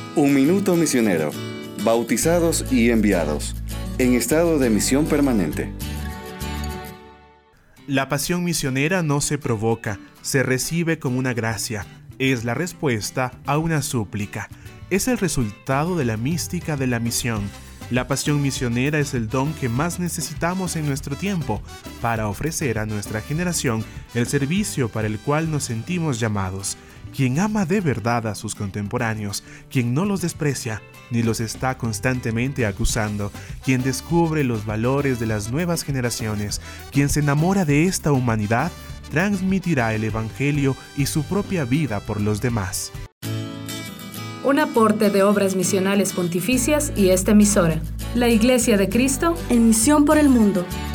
Un minuto misionero. Bautizados y enviados. En estado de misión permanente. La pasión misionera no se provoca, se recibe como una gracia. Es la respuesta a una súplica. Es el resultado de la mística de la misión. La pasión misionera es el don que más necesitamos en nuestro tiempo para ofrecer a nuestra generación el servicio para el cual nos sentimos llamados. Quien ama de verdad a sus contemporáneos, quien no los desprecia, ni los está constantemente acusando, quien descubre los valores de las nuevas generaciones, quien se enamora de esta humanidad, transmitirá el Evangelio y su propia vida por los demás. Un aporte de Obras Misionales Pontificias y esta emisora. La Iglesia de Cristo en misión por el mundo.